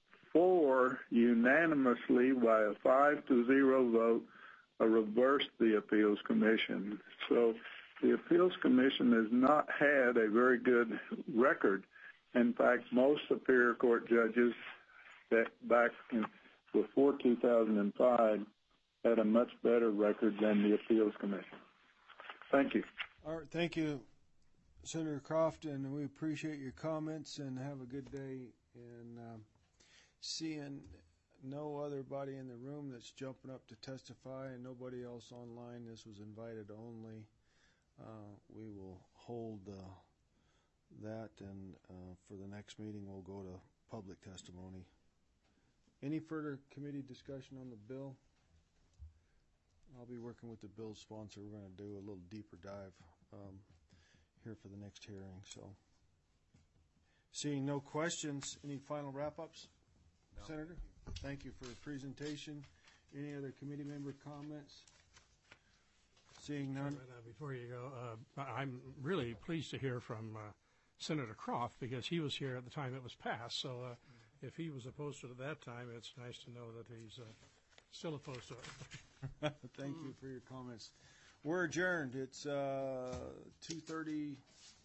four unanimously by a five to zero vote uh, reversed the Appeals Commission. So the Appeals Commission has not had a very good record. In fact, most Superior Court judges that back in, before two thousand five had a much better record than the Appeals Commission. Thank you. All right, thank you, Senator Croft, and we appreciate your comments, and have a good day. And um, seeing no other body in the room that's jumping up to testify and nobody else online, this was invited only. Uh, we will hold uh, that, and uh, for the next meeting we'll go to public testimony. Any further committee discussion on the bill? I'll be working with the bill sponsor. We're going to do a little deeper dive um, here for the next hearing. So, seeing no questions, any final wrap-ups? No. Senator, thank you for the presentation. Any other committee member comments? Seeing none. Uh, before you go, uh, I'm really pleased to hear from uh, Senator Croft, because he was here at the time it was passed. So uh, if he was opposed to it at that time, it's nice to know that he's uh, still opposed to it. Thank you for your comments. We're adjourned. It's uh, two thirty